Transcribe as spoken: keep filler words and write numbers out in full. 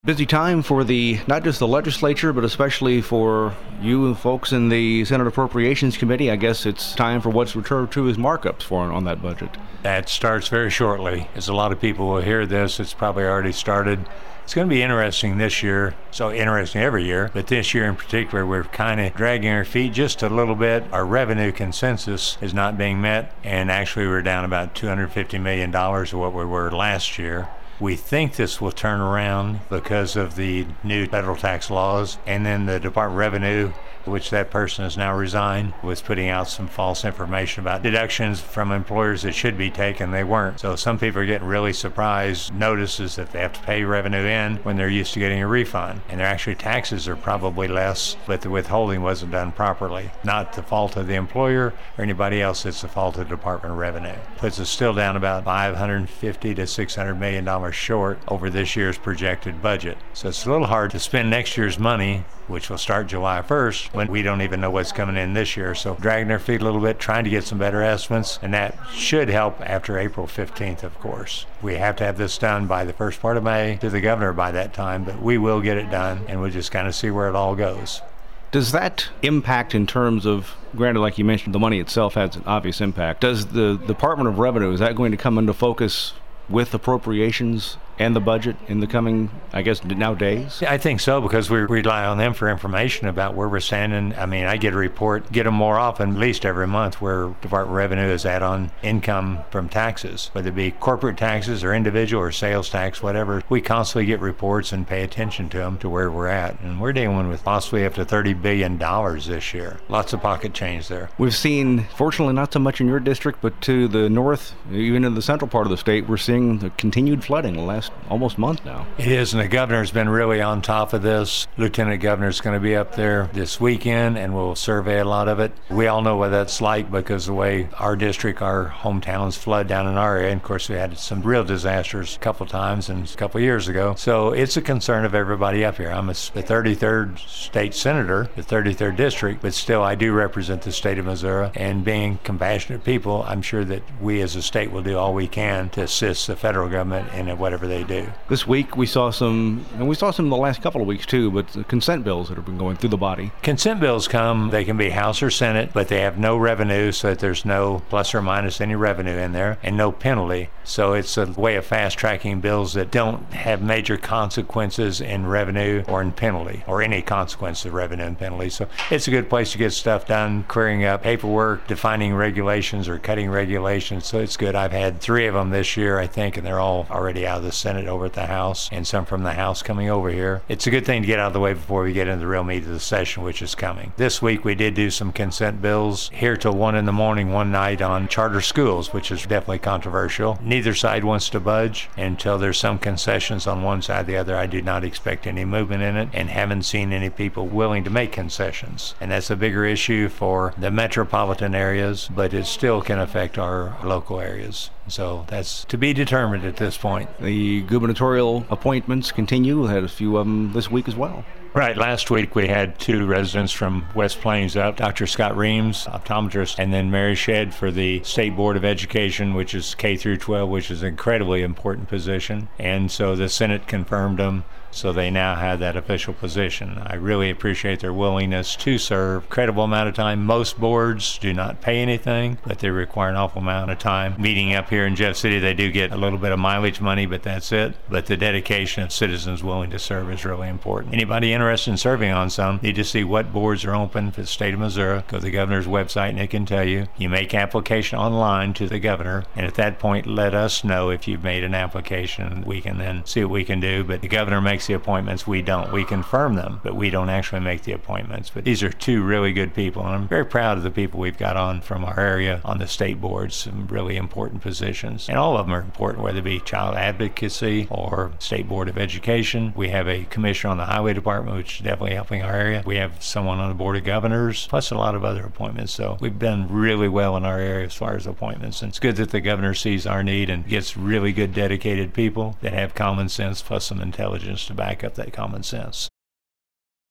Busy time for the, not just the legislature, but especially for you folks in the Senate Appropriations Committee. I guess it's time for what's referred to as markups for on that budget. That starts very shortly. As a lot of people will hear this, it's probably already started. It's going to be interesting this year, so interesting every year, but this year in particular, we're kind of dragging our feet just a little bit. Our revenue consensus is not being met, and actually we're down about two hundred fifty million dollars of what we were last year. We think this will turn around because of the new federal tax laws, and then the Department of Revenue, which that person has now resigned, was putting out some false information about deductions from employers that should be taken. They weren't. So some people are getting really surprised notices that they have to pay revenue in when they're used to getting a refund. And their actually taxes are probably less, but the withholding wasn't done properly. Not the fault of the employer or anybody else, it's the fault of the Department of Revenue. Puts us still down about five hundred fifty to six hundred million dollars short over this year's projected budget. So it's a little hard to spend next year's money, which will start July first, when we don't even know what's coming in this year. So dragging our feet a little bit, trying to get some better estimates, and that should help after April fifteenth, of course. We have to have this done by the first part of May to the governor by that time, but we will get it done, and we'll just kind of see where it all goes. Does that impact in terms of, granted, like you mentioned, the money itself has an obvious impact. Does the Department of Revenue, is that going to come into focus with appropriations and the budget in the coming, I guess, now days? I think so, because we rely on them for information about where we're standing. I mean, I get a report, get them more often, at least every month, where Department of Revenue is at on income from taxes, whether it be corporate taxes or individual or sales tax, whatever. We constantly get reports and pay attention to them to where we're at. And we're dealing with possibly up to thirty billion dollars this year. Lots of pocket change there. We've seen, fortunately not so much in your district, but to the north, even in the central part of the state, we're seeing the continued flooding the last almost month now. It is, and the governor's been really on top of this. Lieutenant Governor's going to be up there this weekend, and we'll survey a lot of it. We all know what that's like because the way our district, our hometowns flood down in our area. And of course, we had some real disasters a couple times and a couple years ago. So it's a concern of everybody up here. I'm a, the thirty-third state senator, the thirty-third district, but still I do represent the state of Missouri. And being compassionate people, I'm sure that we as a state will do all we can to assist the federal government in whatever they do. This week we saw some, and we saw some in the last couple of weeks too, but the consent bills that have been going through the body. Consent bills come, they can be House or Senate, but they have no revenue, so that there's no plus or minus any revenue in there, and no penalty. So it's a way of fast-tracking bills that don't have major consequences in revenue or in penalty, or any consequence of revenue and penalty. So it's a good place to get stuff done, clearing up paperwork, defining regulations or cutting regulations. So it's good. I've had three of them this year, I think, and they're all already out of the Senate over at the House, and some from the House coming over here. It's a good thing to get out of the way before we get into the real meat of the session, which is coming. This week we did do some consent bills here till one in the morning one night on charter schools, which is definitely controversial. Neither side wants to budge until there's some concessions on one side or the other. I do not expect any movement in it, and haven't seen any people willing to make concessions. And that's a bigger issue for the metropolitan areas, but it still can affect our local areas. So that's to be determined at this point. The gubernatorial appointments continue. We had a few of them this week as well. Right. Last week we had two residents from West Plains up, Doctor Scott Reams, optometrist, and then Mary Shedd for the State Board of Education, which is K through twelve, which is an incredibly important position. And so the Senate confirmed them. So they now have that official position. I really appreciate their willingness to serve. Credible amount of time. Most boards do not pay anything, but they require an awful amount of time. Meeting up here in Jeff City, they do get a little bit of mileage money, but that's it. But the dedication of citizens willing to serve is really important. Anybody interested in serving on some, need to see what boards are open for the state of Missouri. Go to the governor's website and it can tell you. You make application online to the governor, and at that point, let us know if you've made an application. We can then see what we can do, but the governor makes the appointments. We don't. We confirm them, but we don't actually make the appointments. But these are two really good people, and I'm very proud of the people we've got on from our area on the state boards, some really important positions. And all of them are important, whether it be child advocacy or State Board of Education. We have a commissioner on the Highway Department, which is definitely helping our area. We have someone on the Board of Governors, plus a lot of other appointments. So we've done really well in our area as far as appointments. And it's good that the governor sees our need and gets really good, dedicated people that have common sense plus some intelligence to back up that common sense.